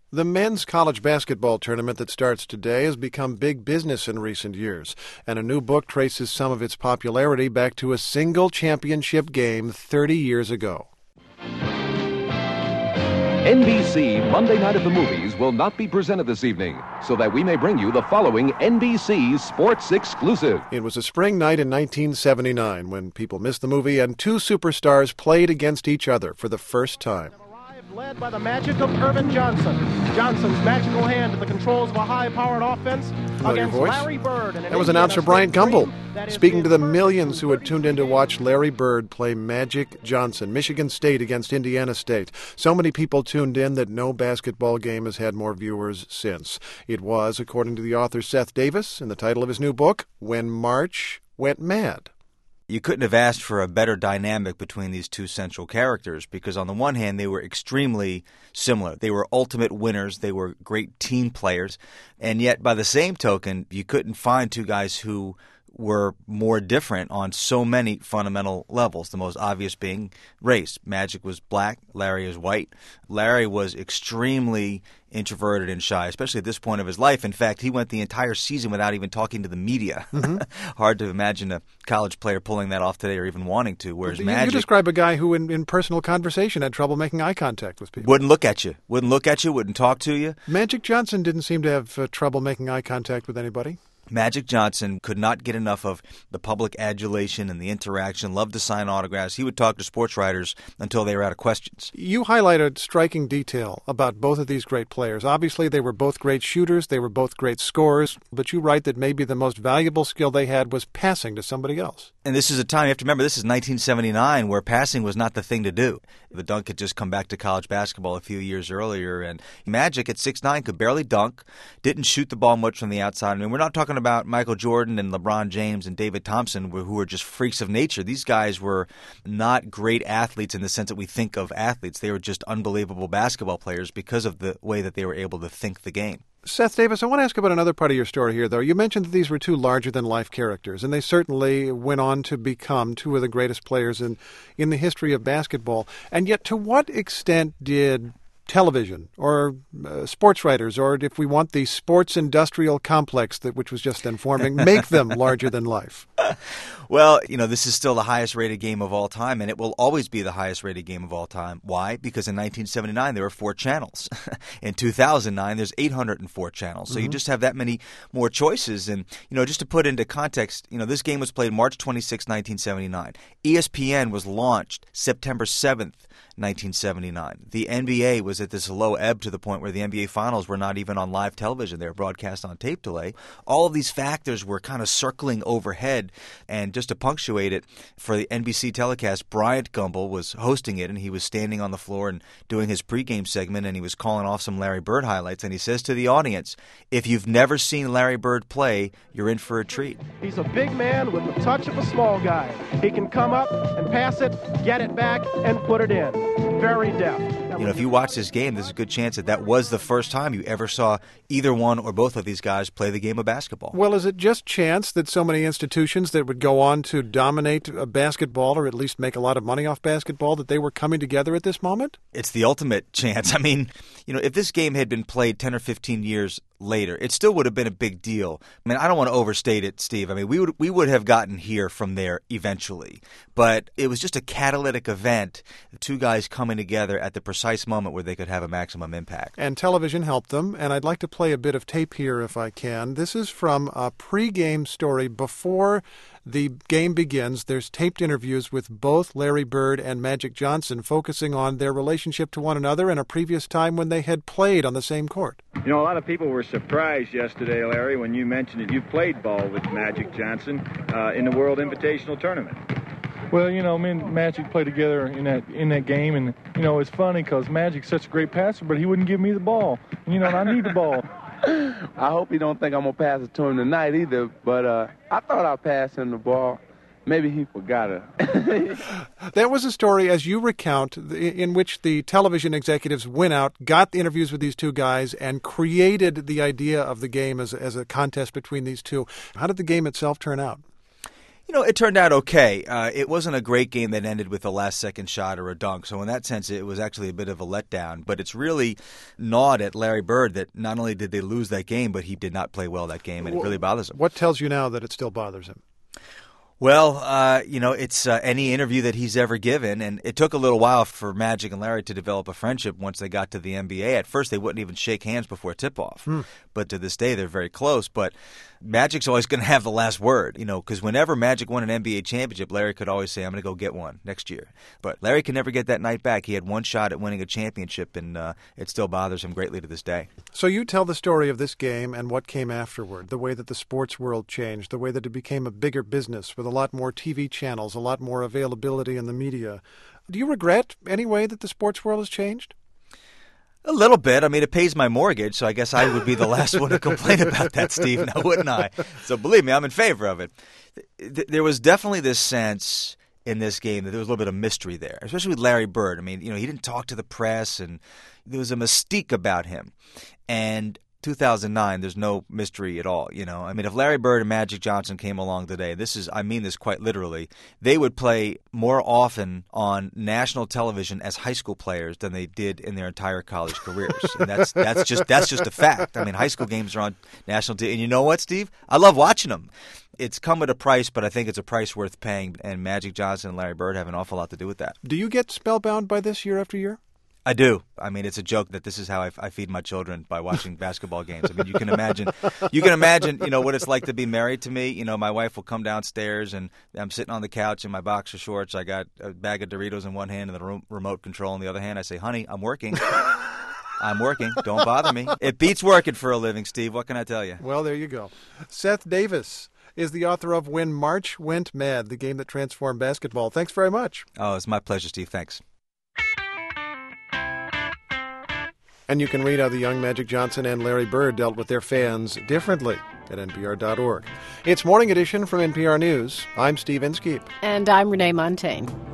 The men's college basketball tournament that starts today has become big business in recent years, and a new book traces some of its popularity back to a single championship game 30 years ago. NBC Monday Night at the Movies will not be presented this evening, so that we may bring you the following NBC Sports exclusive. It was a spring night in 1979 when people missed the movie and two superstars played against each other for the first time. Led by the magic of Irvin Johnson. Johnson's magical hand at the controls of a high-powered offense against Larry Bird. That was announcer Bryant Gumbel speaking to the millions who had tuned in to watch Larry Bird play Magic Johnson, Michigan State against Indiana State. So many people tuned in that no basketball game has had more viewers since. It was, according to the author Seth Davis, in the title of his new book, When March Went Mad. You couldn't have asked for a better dynamic between these two central characters because on the one hand, they were extremely similar. They were ultimate winners. They were great team players. And yet, by the same token, you couldn't find two guys who were more different on so many fundamental levels, the most obvious being race. Magic was black, Larry is white. Larry was extremely introverted and shy, especially at this point of his life. In fact, he went the entire season without even talking to the media. Hard to imagine a college player pulling that off today or even wanting to, whereas Magic... You describe a guy who in personal conversation had trouble making eye contact with people. Wouldn't look at you, wouldn't talk to you. Magic Johnson didn't seem to have trouble making eye contact with anybody. Magic Johnson could not get enough of the public adulation and the interaction, loved to sign autographs. He would talk to sports writers until they were out of questions. You highlight a striking detail about both of these great players. Obviously, they were both great shooters. They were both great scorers. But you write that maybe the most valuable skill they had was passing to somebody else. And this is a time, you have to remember, this is 1979, where passing was not the thing to do. The dunk had just come back to college basketball a few years earlier, and Magic at 6'9" could barely dunk, didn't shoot the ball much from the outside. I mean, we're not talking about Michael Jordan and LeBron James and David Thompson, who were just freaks of nature. These guys were not great athletes in the sense that we think of athletes. They were just unbelievable basketball players because of the way that they were able to think the game. Seth Davis, I want to ask about another part of your story here, though. You mentioned that these were two larger-than-life characters, and they certainly went on to become two of the greatest players in the history of basketball. And yet, to what extent did television or sports writers, or if we want the sports industrial complex which was just then forming, make them larger than life? Well, this is still the highest rated game of all time, and it will always be the highest rated game of all time. Why? Because in 1979, there were 4 channels. In 2009, there's 804 channels. So you just have that many more choices. And, just to put into context, this game was played March 26, 1979. ESPN was launched September 7th, 1979. The NBA was at this low ebb to the point where the NBA Finals were not even on live television. They were broadcast on tape delay. All of these factors were kind of circling overhead. And just to punctuate it, for the NBC telecast, Bryant Gumbel was hosting it, and he was standing on the floor and doing his pregame segment, and he was calling off some Larry Bird highlights. And he says to the audience, if you've never seen Larry Bird play, you're in for a treat. He's a big man with the touch of a small guy. He can come up and pass it, get it back, and put it in. Very deft. If you watch this game, there's a good chance that was the first time you ever saw either one or both of these guys play the game of basketball. Well, is it just chance that so many institutions that would go on to dominate basketball, or at least make a lot of money off basketball, that they were coming together at this moment? It's the ultimate chance. I mean, if this game had been played 10 or 15 years later, it still would have been a big deal. I mean, I don't want to overstate it, Steve. I mean, we would have gotten here from there eventually. But it was just a catalytic event, the two guys coming together at the precise moment where they could have a maximum impact. And television helped them, and I'd like to play a bit of tape here if I can. This is from a pregame story before the game begins. There's taped interviews with both Larry Bird and Magic Johnson focusing on their relationship to one another and a previous time when they had played on the same court. A lot of people were surprised yesterday, Larry, when you mentioned that you played ball with Magic Johnson in the World Invitational Tournament. Well, me and Magic played together in that game, and, it's funny because Magic's such a great passer, but he wouldn't give me the ball. And, I need the ball. I hope he don't think I'm going to pass it to him tonight either, but I thought I passed him the ball. Maybe he forgot it. That was a story, as you recount, in which the television executives went out, got the interviews with these two guys, and created the idea of the game as a contest between these two. How did the game itself turn out? It turned out okay. It wasn't a great game that ended with a last-second shot or a dunk, so in that sense it was actually a bit of a letdown. But it's really gnawed at Larry Bird that not only did they lose that game, but he did not play well that game, and it really bothers him. What tells you now that it still bothers him? Well, it's any interview that he's ever given, and it took a little while for Magic and Larry to develop a friendship once they got to the NBA. At first, they wouldn't even shake hands before tip-off, but to this day, they're very close. But Magic's always going to have the last word, because whenever Magic won an NBA championship, Larry could always say, I'm going to go get one next year. But Larry can never get that night back. He had one shot at winning a championship, and it still bothers him greatly to this day. So you tell the story of this game and what came afterward, the way that the sports world changed, the way that it became a bigger business with a lot more TV channels, a lot more availability in the media. Do you regret any way that the sports world has changed? A little bit. I mean, it pays my mortgage, so I guess I would be the last one to complain about that, Steve, now wouldn't I? So believe me, I'm in favor of it. There was definitely this sense in this game that there was a little bit of mystery there, especially with Larry Bird. I mean, he didn't talk to the press, and there was a mystique about him. And 2009, there's no mystery at all, I mean, if Larry Bird and Magic Johnson came along today, I mean this quite literally, they would play more often on national television as high school players than they did in their entire college careers. And that's just a fact. I mean, high school games are on national TV. And you know what, Steve? I love watching them. It's come at a price, but I think it's a price worth paying, and Magic Johnson and Larry Bird have an awful lot to do with that. Do you get spellbound by this year after year? I do. I mean, it's a joke that this is how I feed my children, by watching basketball games. I mean, you can imagine, what it's like to be married to me. My wife will come downstairs and I'm sitting on the couch in my boxer shorts. I got a bag of Doritos in one hand and the remote control in the other hand. I say, honey, I'm working. I'm working. Don't bother me. It beats working for a living, Steve. What can I tell you? Well, there you go. Seth Davis is the author of When March Went Mad, the game that transformed basketball. Thanks very much. Oh, it's my pleasure, Steve. Thanks. And you can read how the young Magic Johnson and Larry Bird dealt with their fans differently at NPR.org. It's Morning Edition from NPR News. I'm Steve Inskeep. And I'm Renee Montaigne.